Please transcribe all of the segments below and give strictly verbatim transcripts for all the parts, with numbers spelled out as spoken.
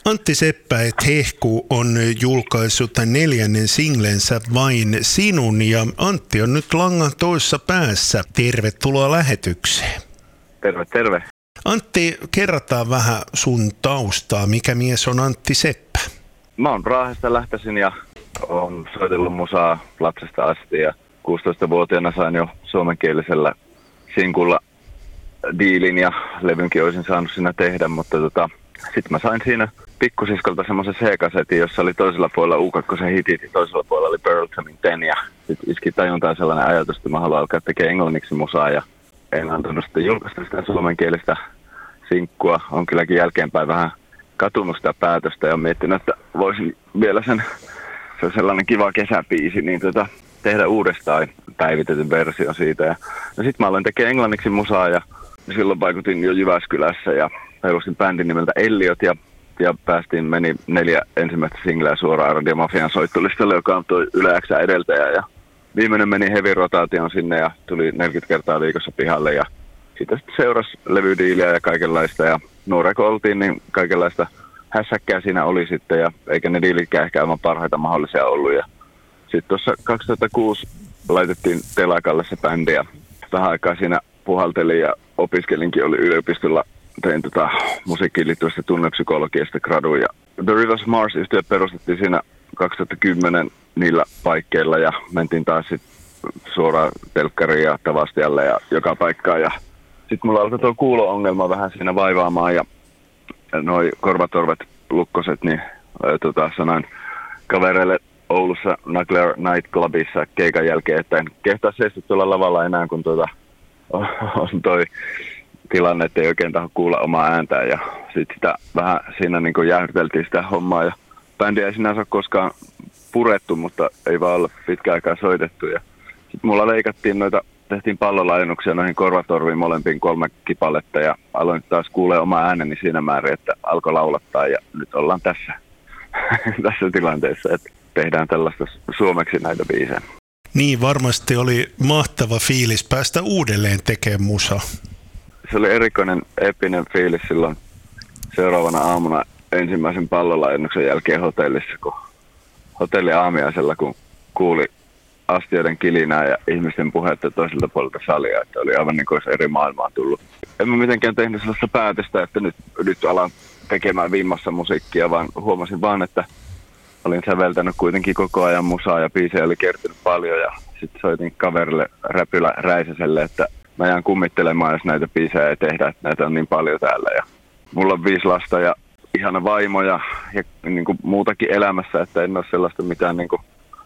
Antti Seppä et Hehku on julkaissut neljännen singlensä Vain sinun ja Antti on nyt langan toisessa päässä. Tervetuloa lähetykseen. Terve, terve. Antti, kerrataan vähän sun taustaa. Mikä mies on Antti Seppä? Mä oon Raahesta lähtöisin ja oon soitellut musaa lapsesta asti ja kuusitoistavuotiaana sain jo suomenkielisellä sinkulla diilin ja levynkin olisin saanut siinä tehdä, mutta tota, sitten mä sain siinä pikkusiskolta semmoisen C-kasetin, jossa oli toisella puolella U kaksi hitit ja toisella puolella oli Pearl Jamin Ten ja sitten iski tajuntaan sellainen ajatus, että mä haluan alkaa tekemään englanniksi musaa ja en antanut sitten julkaista sitä suomenkielistä sinkkua. On kylläkin jälkeenpäin vähän katunut sitä päätöstä ja miettinyt, että voisin vielä sen, se on sellainen kiva kesäbiisi, niin tota, tehdä uudestaan päivitetyn version siitä. Ja no sitten mä aloin tekemään englanniksi musaa ja silloin vaikutin jo Jyväskylässä ja perustin bändin nimeltä Elliot ja, ja päästiin, meni neljä ensimmäistä singleä suoraan Radio Mafian soittulistalle, joka on tuo Yle X:n edeltäjä. Ja viimeinen meni heavy rotaation sinne ja tuli neljäkymmentä kertaa viikossa pihalle ja siitä sitten seurasi levydiiliä ja kaikenlaista. Ja nuoria kun oltiin, niin kaikenlaista hässäkkää siinä oli sitten ja eikä ne diilitkään ehkä aivan parhaita mahdollisia ollut. Ja sitten tuossa kaksituhattakuusi laitettiin telakalle se bändi ja vähän aikaa siinä puhaltelin ja opiskelinkin, oli yliopistolla, tein tota musiikkiin liittyvästä tunnepsykologiasta graduun. Ja The Rivers Mars-yhtiö perustettiin siinä kaksituhattakymmenen niillä paikkeilla ja mentiin taas sit suoraan telkkariin ja Tavastialle ja joka paikkaan. Ja sitten mulla alkoi tuo kuulo-ongelma vähän siinä vaivaamaan ja noi korvatorvet lukkoset, niin tota, sanoin kavereille Oulussa Nagler Night Clubissa keikan jälkeen, että en kehtaa seistä tuolla lavalla enää, kun tuota, on toi tilanne, että ei oikein taho kuulla omaa ääntään. Ja sitten sitä vähän siinä niin kuin jäähdyteltiin sitä hommaa. Ja bändiä ei sinänsä ole koskaan purettu, mutta ei vaan olla pitkään aikaa soitettu. Ja sitten mulla leikattiin noita, tehtiin pallolaajennuksia noihin korvatorviin molempiin kolme kipaletta. Ja aloin taas kuulee oma ääneni siinä määrin, että alkoi laulattaa. Ja nyt ollaan tässä, tässä tilanteessa, että tehdään tällaista suomeksi näitä biisejä. Niin, varmasti oli mahtava fiilis päästä uudelleen tekemään musa. Se oli erikoinen, epinen fiilis silloin seuraavana aamuna ensimmäisen pallolaajennuksen jälkeen hotellissa, kun hotelli aamiaisella, kun kuuli astioiden kilinää ja ihmisten puhetta toiselta puolelta salia, että oli aivan niin kuin olisi eri maailmaa tullut. En mä mitenkään tehnyt sellaista päätöstä, että nyt, nyt alan tekemään viimassa musiikkia, vaan huomasin vaan, että olin säveltänyt kuitenkin koko ajan musaa ja biisejä oli kertynyt paljon ja sitten soitin kaverille Räpylä Räisäselle, että mä jään kummittelemaan, jos näitä biisejä ei tehdä, että näitä on niin paljon täällä. Ja mulla on viisi lasta ja ihana vaimo ja, ja niin kuin muutakin elämässä, että en ole sellaista mitään niin kuin,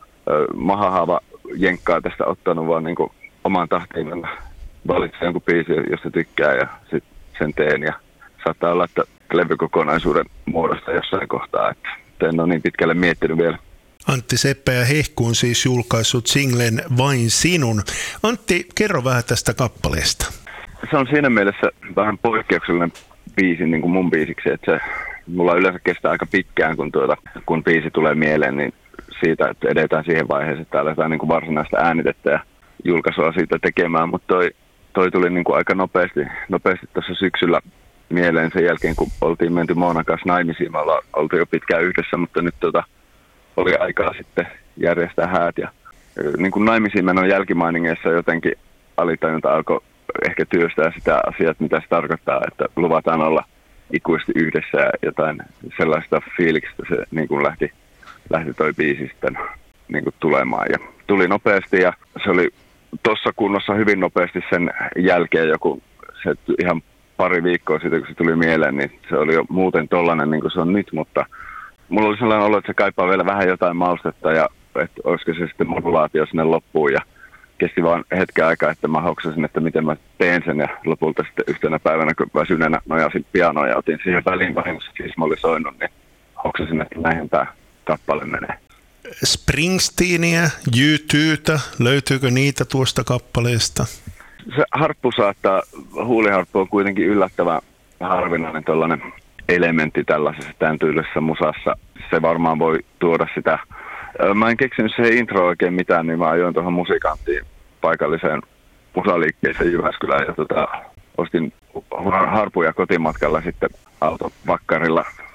mahahaava jenkkaa tästä ottanut, vaan niin kuin omaan tahtiin valitsen jonkun biisin, josta tykkää ja sitten sen teen. Ja saattaa olla, että levykokonaisuuden muodosta jossain kohtaa, että en ole niin pitkälle miettinyt vielä. Antti Seppä ja Hehku on siis julkaissut singlen Vain sinun. Antti, kerro vähän tästä kappaleesta. Se on siinä mielessä vähän poikkeuksellinen biisi niin kuin mun biisiksi, että se mulla yleensä kestää aika pitkään, kun, tuota, kun biisi tulee mieleen, niin siitä, että edetään siihen vaiheeseen, että aletaan niin kuin varsinaista äänitettä ja julkaisua siitä tekemään, mutta toi, toi tuli niin kuin aika nopeasti, nopeasti tuossa syksyllä mieleen sen jälkeen, kun oltiin menty Moonan kanssa naimisiin. Me ollaan oltu jo pitkään yhdessä, mutta nyt tota, oli aikaa sitten järjestää häät. Ja, niin kuin naimisiin menon jälkimainingeissa jotenkin alitajunta alkoi ehkä työstää sitä asiaa, mitä se tarkoittaa, että luvataan olla ikuisesti yhdessä ja jotain sellaista fiiliksestä se niin kuin lähti, lähti toi biisi sitten niin kuin tulemaan. Ja tuli nopeasti ja se oli tuossa kunnossa hyvin nopeasti sen jälkeen joku se ihan pari viikkoa sitten, kun se tuli mieleen, niin se oli jo muuten tollainen niin kuin se on nyt, mutta mulla oli sellainen olo, että se kaipaa vielä vähän jotain maustetta ja että olisiko se sitten modulaatio sinne loppuun ja kesti vaan hetken aikaa, että mä hoksasin, että miten mä teen sen ja lopulta sitten yhtenä päivänä, kun väsyneenä nojasin pianoa ja otin siihen väliin vahingossa, siis mä olin soinut, niin hoksasin, että näinhän tää kappale menee. Springsteenia, U two:ta, löytyykö niitä tuosta kappaleesta? Se harppu saattaa, huuliharppu on kuitenkin yllättävän harvinainen tällainen elementti tällaisessa tämän tyylisessä musassa. Se varmaan voi tuoda sitä. Mä en keksinyt siihen intro oikein mitään, niin mä ajoin tuohon musiikanttiin paikalliseen musaliikkeeseen Jyväskylään ja tota, ostin harpuja kotimatkalla sitten autovakkarilla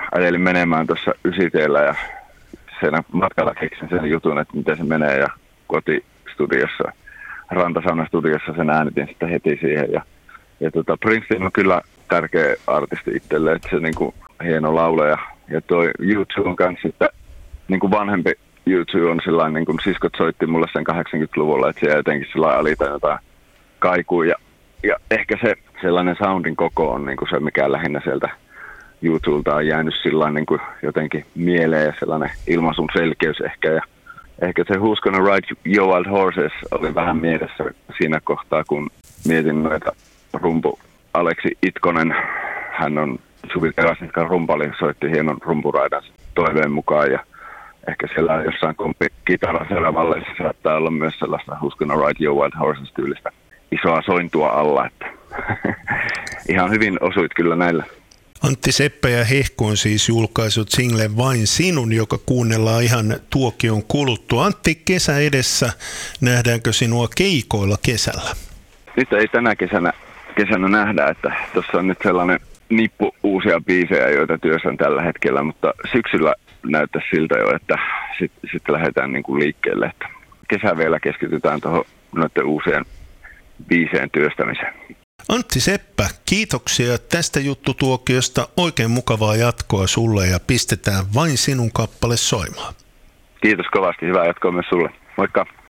ajelin menemään tuossa Ysiteellä ja siinä matkalla keksin sen jutun, että miten se menee ja kotistudiossa, Rantasaunan-studiossa sen äänitin sitten heti siihen. Ja, ja tota, Springsteen on kyllä tärkeä artisti itselle, että se niinku hieno laulaja. Ja toi U two on kanssa, että niinku vanhempi U two on sellainen, niin kuin siskot soitti mulle sen kahdeksankymmentäluvulla, että siellä jotenkin sellainen alitaan jotain kaikuu. Ja, ja ehkä se sellainen soundin koko on niin kuin se, mikä lähinnä sieltä U twolta on jäänyt sillain niin kuin jotenkin mieleen ja sellainen ilmaisun selkeys ehkä. Ja ehkä se Who's Gonna Ride Your Wild Horses oli vähän mielessä siinä kohtaa, kun mietin noita rumpu Aleksi Itkonen. Hän on Suvi Teräsniskan rumpali, soitti hienon rumpuraidan toiveen mukaan ja ehkä siellä jossain kompi kitaran seuraavalle saattaa olla myös sellaista Who's Gonna Ride Your Wild Horses -tyylistä isoa sointua alla, että ihan hyvin osuit kyllä näillä. Antti Seppä ja Hehku on siis julkaisut singlen Vain sinun, joka kuunnellaan ihan tuokion kuluttua. Antti, kesä edessä, nähdäänkö sinua keikoilla kesällä? Nyt ei tänä kesänä, kesänä nähdä, että tuossa on nyt sellainen nippu uusia biisejä, joita työssä on tällä hetkellä, mutta syksyllä näyttää siltä jo, että sitten sit lähdetään niin kuin liikkeelle. Että kesä vielä keskitytään tuohon noiden uusien biiseen työstämiseen. Antti Seppä, kiitoksia tästä juttutuokiosta. Oikein mukavaa jatkoa sulle ja pistetään Vain sinun kappale soimaan. Kiitos kovasti. Hyvää jatkoa myös sulle. Moikka.